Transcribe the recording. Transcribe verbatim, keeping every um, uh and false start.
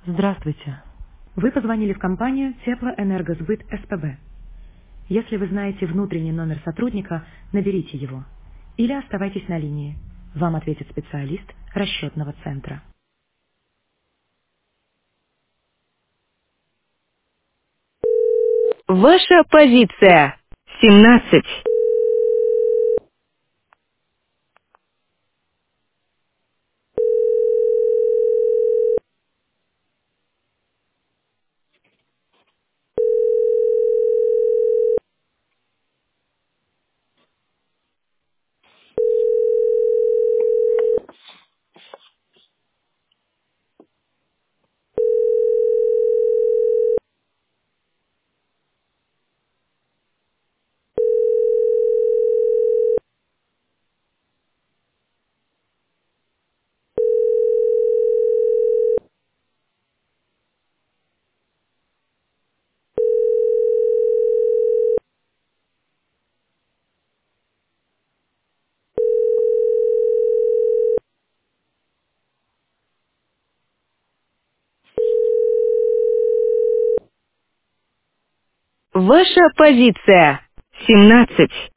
Здравствуйте. Вы позвонили в компанию Теплоэнергосбыт СПБ. Если вы знаете внутренний номер сотрудника, наберите его. Или оставайтесь на линии. Вам ответит специалист расчетного центра. Ваша позиция. семнадцать. Ваша позиция. семнадцать.